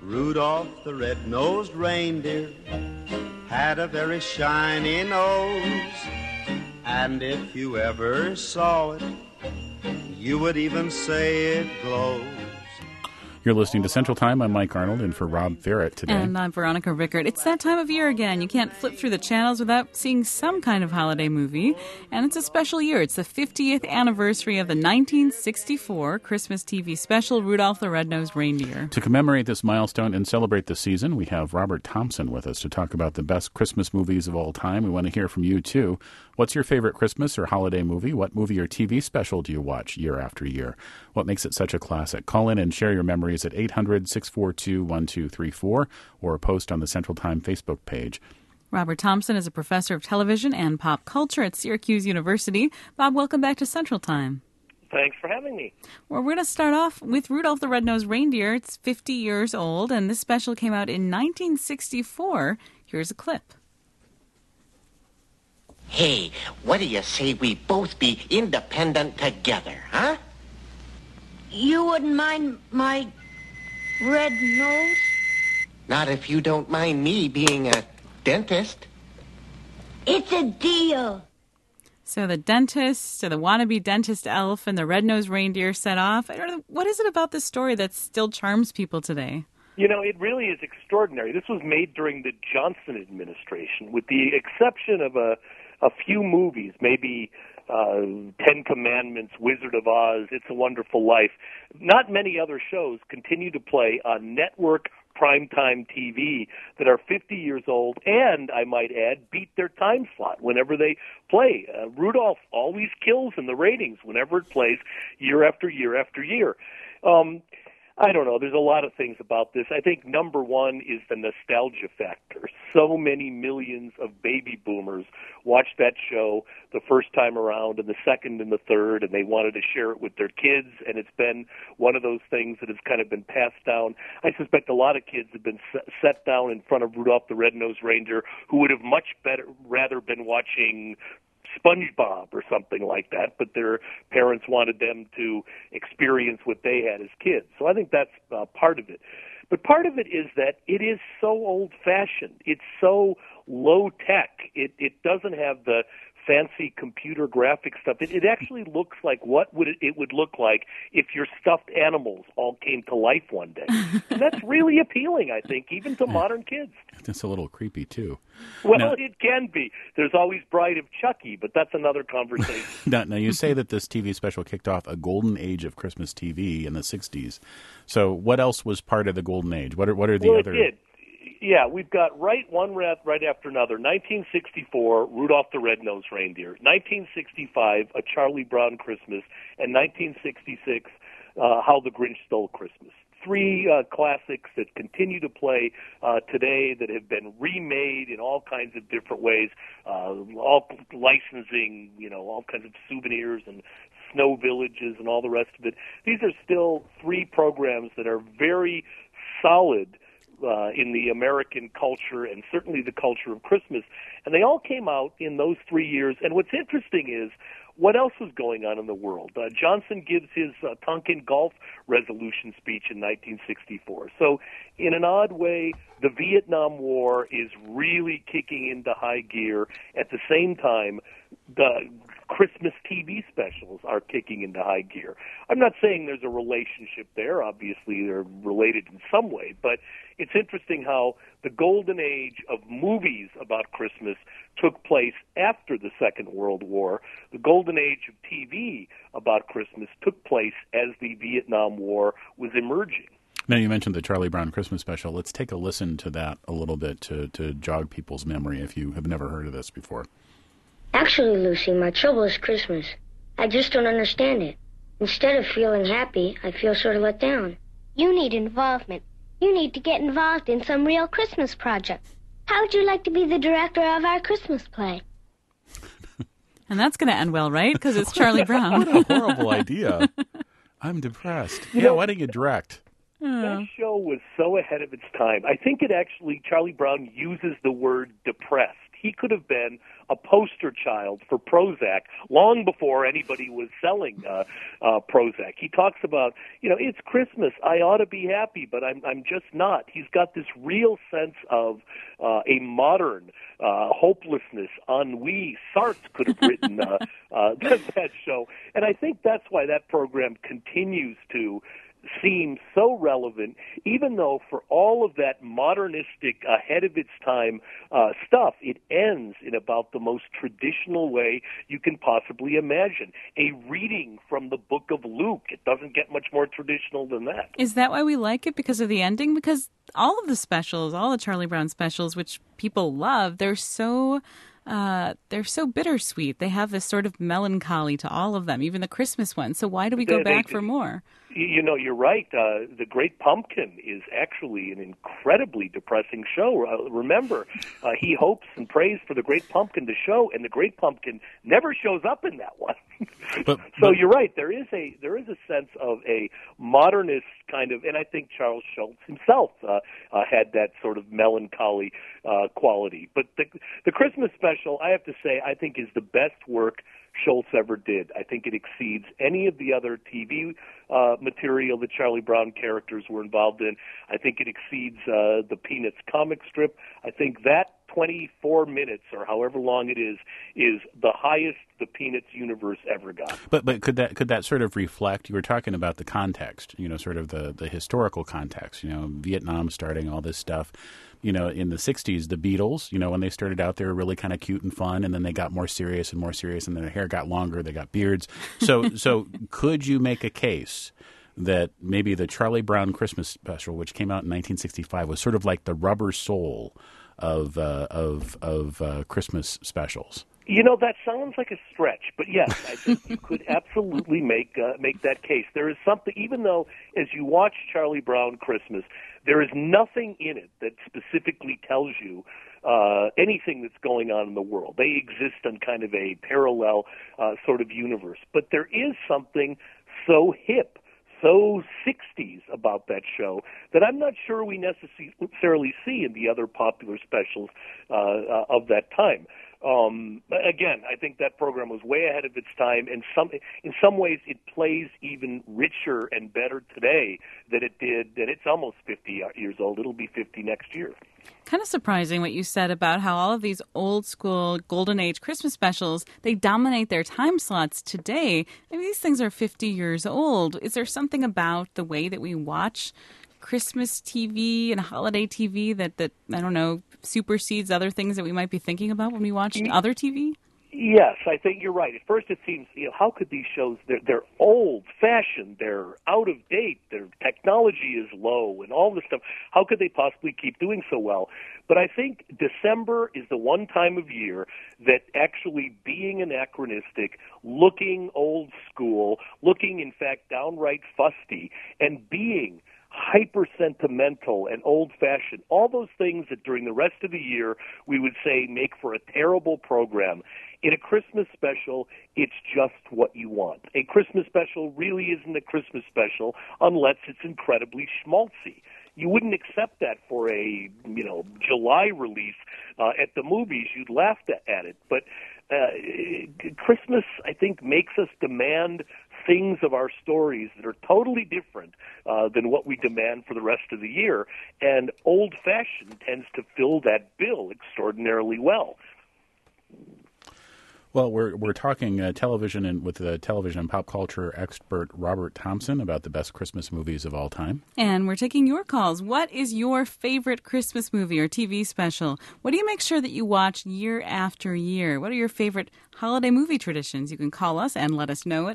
Rudolph the red-nosed reindeer had a very shiny nose, and if you ever saw it, you would even say it glows. You're listening to Central Time. I'm Mike Arnold, and for Rob Ferret today. And I'm Veronica Rickert. It's that time of year again. You can't flip through the channels without seeing some kind of holiday movie. And it's a special year. It's the 50th anniversary of the 1964 Christmas TV special, Rudolph the Red-Nosed Reindeer. To commemorate this milestone and celebrate the season, we have Robert Thompson with us to talk about the best Christmas movies of all time. We want to hear from you, too. What's your favorite Christmas or holiday movie? What movie or TV special do you watch year after year? What makes it such a classic? Call in and share your memories at 800-642-1234 or post on the Central Time Facebook page. Robert Thompson is a professor of television and pop culture at Syracuse University. Bob, welcome back to Central Time. Thanks for having me. Well, we're going to start off with Rudolph the Red-Nosed Reindeer. It's 50 years old, and this special came out in 1964. Here's a clip. Hey, what do you say we both be independent together, huh? You wouldn't mind my red nose? Not if you don't mind me being a dentist. It's a deal. So the dentist, or the wannabe dentist elf, and the red-nosed reindeer set off. I don't know, what is it about this story that still charms people today? You know, it really is extraordinary. This was made during the Johnson administration, with the exception of a few movies, maybe Ten Commandments, Wizard of Oz, It's a Wonderful Life. Not many other shows continue to play on network primetime TV that are 50 years old and, I might add, beat their time slot whenever they play. Rudolph always kills in the ratings whenever it plays year after year after year. I don't know. There's a lot of things about this. I think number one is the nostalgia factor. So many millions of baby boomers watched that show the first time around and the second and the third, and they wanted to share it with their kids, and it's been one of those things that has kind of been passed down. I suspect a lot of kids have been set down in front of Rudolph the Red-Nosed Reindeer who would have much rather been watching SpongeBob or something like that, but their parents wanted them to experience what they had as kids. So I think that's part of it. But part of it is that it is so old-fashioned. It's so low-tech. It doesn't have the fancy computer graphic stuff. It actually looks like what it would look like if your stuffed animals all came to life one day. And that's really appealing, I think, even to modern kids. It's a little creepy, too. Well, it can be. There's always Bride of Chucky, but that's another conversation. Now, you say that this TV special kicked off a golden age of Christmas TV in the 60s. So what else was part of the golden age? What are the other... It did. Yeah, we've got right after another. 1964, Rudolph the Red-Nosed Reindeer. 1965, A Charlie Brown Christmas. And 1966, How the Grinch Stole Christmas. Three classics that continue to play today that have been remade in all kinds of different ways, all licensing, all kinds of souvenirs and snow villages and all the rest of it. These are still three programs that are very solid in the American culture and certainly the culture of Christmas. And they all came out in those 3 years. And what's interesting is what else was going on in the world. Johnson gives his Tonkin Gulf resolution speech in 1964. So in an odd way, the Vietnam War is really kicking into high gear. At the same time, the Christmas TV specials are kicking into high gear. I'm not saying there's a relationship there. Obviously, they're related in some way. But it's interesting how the golden age of movies about Christmas took place after the Second World War. The golden age of TV about Christmas took place as the Vietnam War was emerging. Now, you mentioned the Charlie Brown Christmas special. Let's take a listen to that a little bit to jog people's memory if you have never heard of this before. Actually, Lucy, my trouble is Christmas. I just don't understand it. Instead of feeling happy, I feel sort of let down. You need involvement. You need to get involved in some real Christmas project. How would you like to be the director of our Christmas play? And that's going to end well, right? Because it's Charlie Brown. What a horrible idea. I'm depressed. Why don't you direct? That show was so ahead of its time. I think Charlie Brown uses the word depressed. He could have been a poster child for Prozac long before anybody was selling Prozac. He talks about, it's Christmas. I ought to be happy, but I'm just not. He's got this real sense of a modern hopelessness, ennui. Sartre could have written that show. And I think that's why that program continues to seems so relevant, even though for all of that modernistic, ahead of its time stuff, it ends in about the most traditional way you can possibly imagine. A reading from the book of Luke. It doesn't get much more traditional than that. Is that why we like it? Because of the ending? Because all of the specials, all the Charlie Brown specials, which people love, they're so bittersweet. They have this sort of melancholy to all of them, even the Christmas ones. So why do we go back for more? You're right. The Great Pumpkin is actually an incredibly depressing show. Remember, he hopes and prays for the Great Pumpkin to show, and the Great Pumpkin never shows up in that one. But you're right. There is a sense of a modernist kind of, and I think Charles Schulz himself had that sort of melancholy quality. But the Christmas special, I have to say, I think is the best work Schulz ever did. I think it exceeds any of the other TV material that Charlie Brown characters were involved in. I think it exceeds the Peanuts comic strip. I think that 24 minutes or however long it is the highest the Peanuts universe ever got. But could that sort of reflect? You were talking about the context, sort of the historical context. Vietnam starting, all this stuff. In the 60s, the Beatles, when they started out, they were really kind of cute and fun, and then they got more serious, and then their hair got longer, they got beards. So could you make a case that maybe the Charlie Brown Christmas special, which came out in 1965, was sort of like the rubber sole of Christmas specials? That sounds like a stretch, but yes, I think you could absolutely make that case. There is something, even though as you watch Charlie Brown Christmas, there is nothing in it that specifically tells you anything that's going on in the world. They exist in kind of a parallel sort of universe. But there is something so hip, so 60s about that show that I'm not sure we necessarily see in the other popular specials of that time. Again, I think that program was way ahead of its time, and in some ways it plays even richer and better today than it did. And it's almost 50 years old. It'll be 50 next year. Kind of surprising what you said about how all of these old school golden age Christmas specials, they dominate their time slots today. I mean, these things are 50 years old. Is there something about the way that we watch Christmas TV and holiday TV that I don't know, supersedes other things that we might be thinking about when we watch other TV? Yes, I think you're right. At first it seems, how could these shows, they're old-fashioned, they're out of date, their technology is low and all this stuff. How could they possibly keep doing so well? But I think December is the one time of year that actually being anachronistic, looking old school, looking, in fact, downright fusty, and being hyper-sentimental and old-fashioned, all those things that during the rest of the year we would say make for a terrible program. In a Christmas special, it's just what you want. A Christmas special really isn't a Christmas special unless it's incredibly schmaltzy. You wouldn't accept that for a, July release at the movies. You'd laugh at it. But Christmas, I think, makes us demand things of our stories that are totally different than what we demand for the rest of the year. And old-fashioned tends to fill that bill extraordinarily well. Well, we're talking television with the television and pop culture expert Robert Thompson about the best Christmas movies of all time. And we're taking your calls. What is your favorite Christmas movie or TV special? What do you make sure that you watch year after year? What are your favorite holiday movie traditions? You can call us and let us know at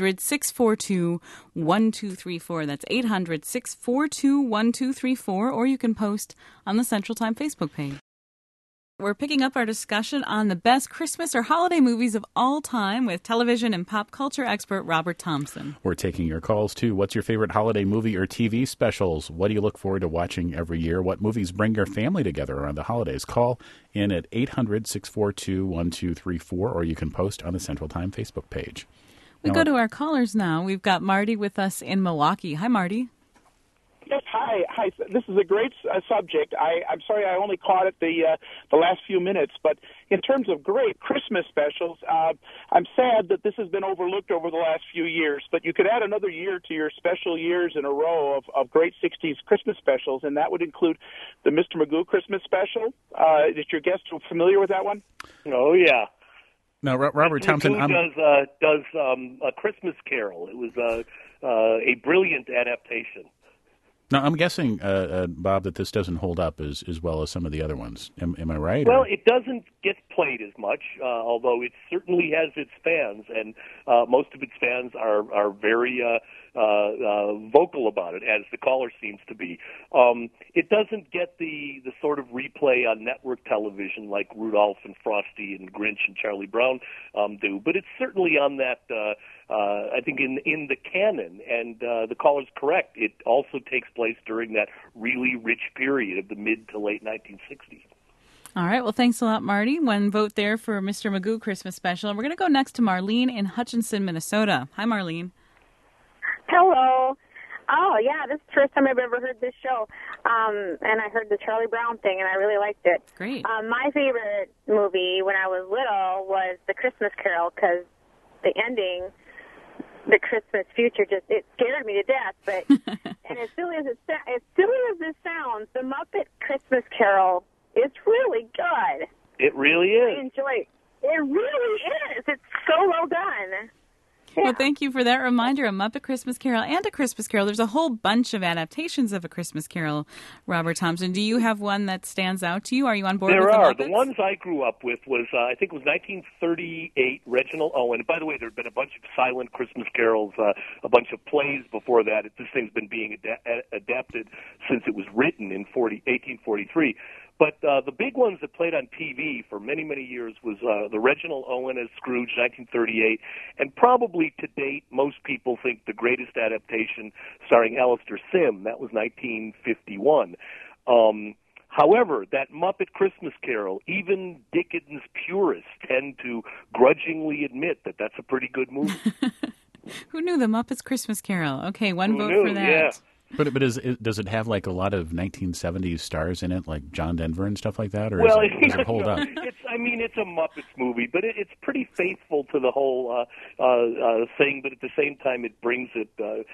800-642-1234. That's 800-642-1234. Or you can post on the Central Time Facebook page. We're picking up our discussion on the best Christmas or holiday movies of all time with television and pop culture expert Robert Thompson. We're taking your calls, too. What's your favorite holiday movie or TV specials? What do you look forward to watching every year? What movies bring your family together around the holidays? Call in at 800-642-1234, or you can post on the Central Time Facebook page. We go to our callers now. We've got Marty with us in Milwaukee. Hi, Marty. Yes, hi. This is a great subject. I'm sorry I only caught it the last few minutes, but in terms of great Christmas specials, I'm sad that this has been overlooked over the last few years, but you could add another year to your special years in a row of great 60s Christmas specials, and that would include the Mr. Magoo Christmas special. Is your guest familiar with that one? Oh, yeah. Now, Robert Thompson does A Christmas Carol. It was a brilliant adaptation. Now, I'm guessing, Bob, that this doesn't hold up as well as some of the other ones. Am I right? Well, it doesn't get played as much, although it certainly has its fans, and most of its fans are very vocal about it, as the caller seems to be. It doesn't get the sort of replay on network television like Rudolph and Frosty and Grinch and Charlie Brown do, but it's certainly on that, I think, in the canon, and the caller's correct. It also takes place during that really rich period of the mid to late 1960s. All right. Well, thanks a lot, Marty. One vote there for Mr. Magoo Christmas special. And we're going to go next to Marlene in Hutchinson, Minnesota. Hi, Marlene. Hello. Oh, yeah, this is the first time I've ever heard this show. And I heard the Charlie Brown thing, and I really liked it. Great. My favorite movie when I was little was The Christmas Carol, because the ending, the Christmas future, it scared me to death. But and as silly as this sounds, the Muppet Christmas Carol is really good. It really is. I enjoy it. It really is. It's so well done. Yeah. Well, thank you for that reminder. A Muppet Christmas Carol and A Christmas Carol. There's a whole bunch of adaptations of A Christmas Carol, Robert Thompson. Do you have one that stands out to you? Are you on board with the Muppets? There are. The ones I grew up with was, I think it was 1938, Reginald Owen. By the way, there have been a bunch of silent Christmas carols, a bunch of plays before that. This thing's been being adapted since it was written in 1843. But the big ones that played on TV for many, many years was the Reginald Owen as Scrooge, 1938, and probably to date, most people think the greatest adaptation starring Alistair Sim. That was 1951. However, that Muppet Christmas Carol, even Dickens purists tend to grudgingly admit that that's a pretty good movie. Who knew the Muppets Christmas Carol? Okay, one vote for that. Yeah. But does it have like a lot of 1970s stars in it, like John Denver and stuff like that, or well, does it hold up? It's a Muppets movie, but it's pretty faithful to the whole thing. But at the same time, it brings it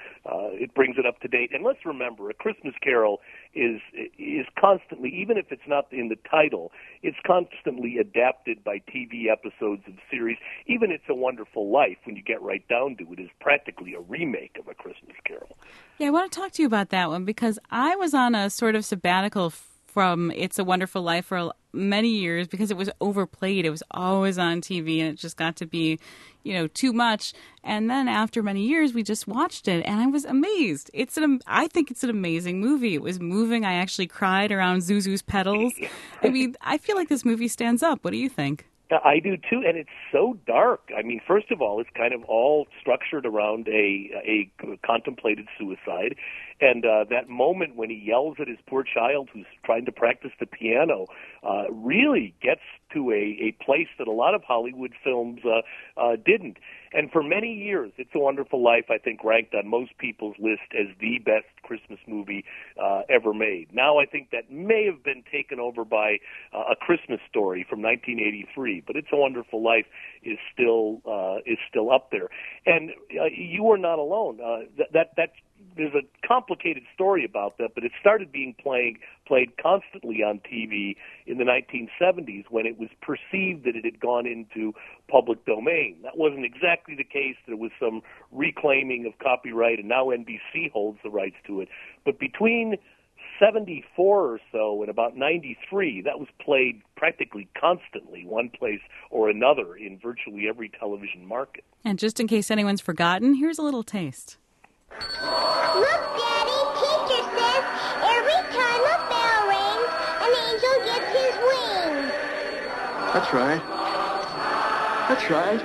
up to date. And let's remember, A Christmas Carol is constantly, even if it's not in the title, it's constantly adapted by TV episodes of series. Even It's a Wonderful Life, when you get right down to it, is practically a remake of A Christmas Carol. Yeah, I want to talk to you about that one because I was on a sort of sabbatical from It's a Wonderful Life for many years because it was overplayed. It was always on TV and it just got to be, too much. And then after many years, we just watched it and I was amazed. I think it's an amazing movie. It was moving. I actually cried around Zuzu's pedals. I mean, I feel like this movie stands up. What do you think? I do too, and it's so dark. I mean, first of all, it's kind of all structured around a contemplated suicide, and that moment when he yells at his poor child who's trying to practice the piano really gets to a place that a lot of Hollywood films didn't. And for many years, It's a Wonderful Life, I think, ranked on most people's list as the best Christmas movie ever made. Now I think that may have been taken over by A Christmas Story from 1983, but It's a Wonderful Life is still up there. And you are not alone. There's a complicated story about that, but it started being played constantly on TV in the 1970s when it was perceived that it had gone into public domain. That wasn't exactly the case. There was some reclaiming of copyright, and now NBC holds the rights to it. But between 74 or so and about 93, that was played practically constantly, one place or another, in virtually every television market. And just in case anyone's forgotten, here's a little taste. Look, Daddy, teacher says every time a bell rings, an angel gets his wings. That's right. That's right.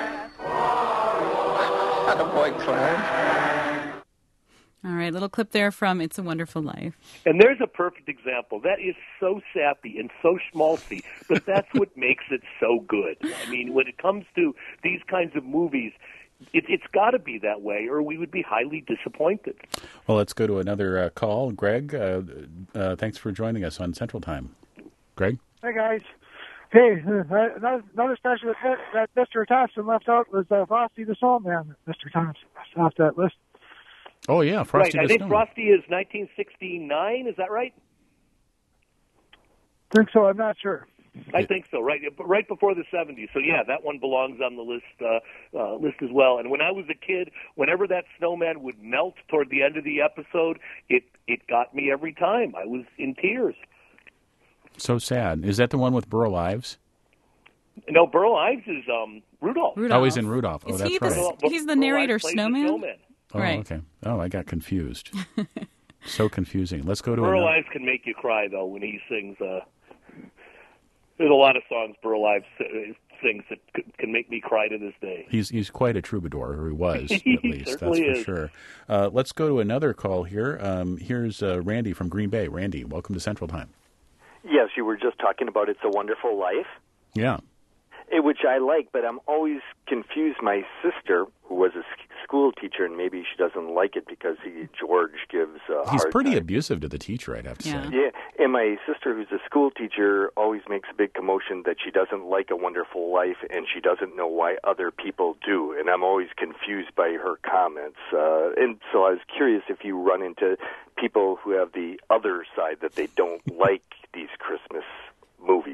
Attaboy, Clarence. All right, little clip there from It's a Wonderful Life. And there's a perfect example. That is so sappy and so schmaltzy, but that's what makes it so good. I mean, when it comes to these kinds of movies, It's got to be that way, or we would be highly disappointed. Well, let's go to another call. Greg, thanks for joining us on Central Time. Greg? Hey, guys. Hey, another special that Mr. Thompson left out was Frosty the Snowman. Mr. Thompson left off that list. Oh, yeah, Frosty right. the I think Snowman. Frosty is 1969, is that right? I think so, I'm not sure. I think so, right before the 70s. So, yeah, that one belongs on the list as well. And when I was a kid, whenever that snowman would melt toward the end of the episode, it got me every time. I was in tears. So sad. Is that the one with Burl Ives? No, Burl Ives is Rudolph. Oh, he's in Rudolph. Oh, Is that's he right. He's the narrator, Snowman? Oh, right. okay. Oh, I got confused. So confusing. Let's go to Burl Ives can make you cry, though, when he sings. There's a lot of songs Burl Ives sings that can make me cry to this day. He's quite a troubadour, or he was, at least. That's for is. sure. Let's go to another call here. Here's Randy from Green Bay. Randy, welcome to Central Time. Yes, you were just talking about It's a Wonderful Life. Yeah. Which I like, but I'm always confused. My sister, who was a school teacher, and maybe she doesn't like it because George gives a He's hard pretty time. abusive to the teacher, I'd have to say. Yeah, and my sister, who's a school teacher, always makes a big commotion that she doesn't like A Wonderful Life, and she doesn't know why other people do. And I'm always confused by her comments. And so I was curious if you run into people who have the other side, that they don't like these Christmas movies.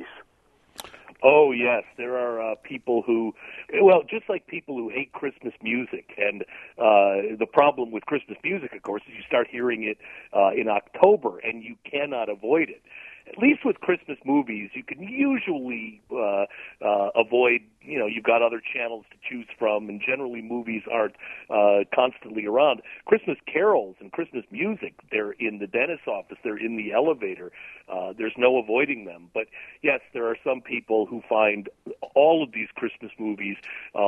Oh, yes. There are people who, well, just like people who hate Christmas music. And the problem with Christmas music, of course, is you start hearing it in October, and you cannot avoid it. At least with Christmas movies, you can usually avoid, you've got other channels to choose from, and generally movies aren't constantly around. Christmas carols and Christmas music, they're in the dentist's office, they're in the elevator. There's no avoiding them. But, yes, there are some people who find all of these Christmas movies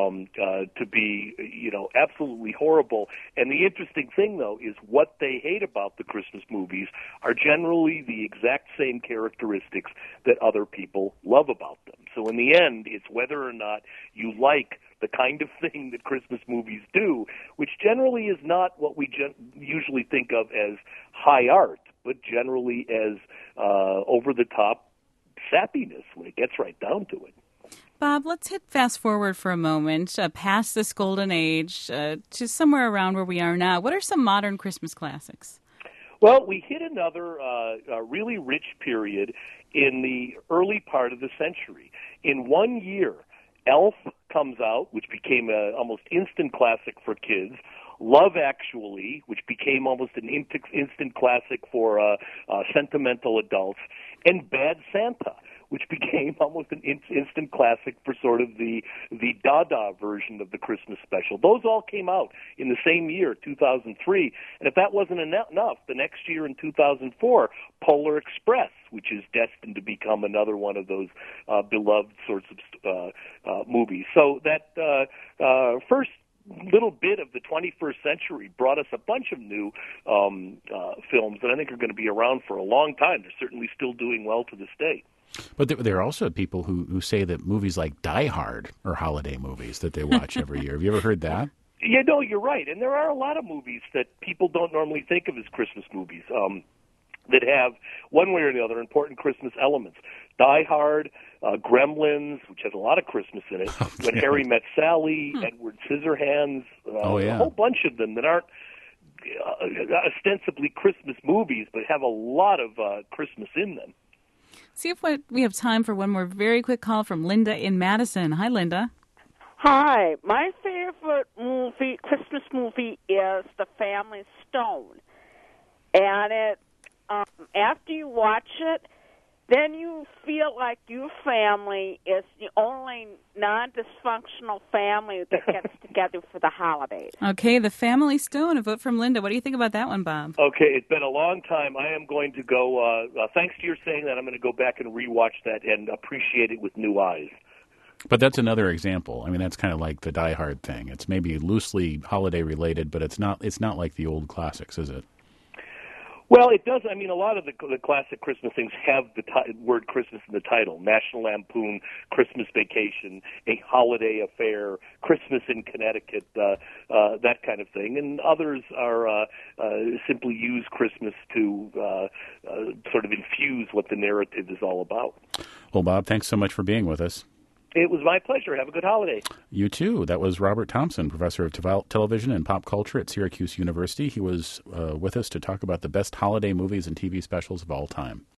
to be, absolutely horrible. And the interesting thing, though, is what they hate about the Christmas movies are generally the exact same characteristics that other people love about them. So in the end, it's whether or not you like the kind of thing that Christmas movies do, which generally is not what we usually think of as high art, but generally as over-the-top sappiness when it gets right down to it. Bob, let's hit fast forward for a moment, past this golden age to somewhere around where we are now. What are some modern Christmas classics? Well, we hit another really rich period in the early part of the century. In 1 year, Elf comes out, which became an almost instant classic for kids. Love Actually, which became almost an instant classic for sentimental adults. And Bad Santa, which became almost an instant classic for sort of the Dada version of the Christmas special. Those all came out in the same year, 2003. And if that wasn't enough, the next year in 2004, Polar Express, which is destined to become another one of those beloved sorts of movies. So that first little bit of the 21st century brought us a bunch of new films that I think are going to be around for a long time. They're certainly still doing well to this day. But there are also people who say that movies like Die Hard are holiday movies that they watch every year. Have you ever heard that? Yeah, no, you're right. And there are a lot of movies that people don't normally think of as Christmas movies that have, one way or the other, important Christmas elements. Die Hard, Gremlins, which has a lot of Christmas in it, When Harry Met Sally, Edward Scissorhands, a whole bunch of them that aren't ostensibly Christmas movies, but have a lot of Christmas in them. See if we have time for one more very quick call from Linda in Madison. Hi, Linda. Hi. My favorite Christmas movie is The Family Stone. And it, after you watch it, then you feel like your family is the only non-dysfunctional family that gets together for the holidays. Okay, The Family Stone, a vote from Linda. What do you think about that one, Bob? Okay, it's been a long time. I am going to go, thanks to your saying that, I'm going to go back and rewatch that and appreciate it with new eyes. But that's another example. I mean, that's kind of like the Die Hard thing. It's maybe loosely holiday related, but it's not like the old classics, is it? Well, it does. I mean, a lot of the classic Christmas things have the word Christmas in the title. National Lampoon, Christmas Vacation, A Holiday Affair, Christmas in Connecticut, that kind of thing. And others are simply use Christmas to sort of infuse what the narrative is all about. Well, Bob, thanks so much for being with us. It was my pleasure. Have a good holiday. You too. That was Robert Thompson, professor of television and pop culture at Syracuse University. He was with us to talk about the best holiday movies and TV specials of all time.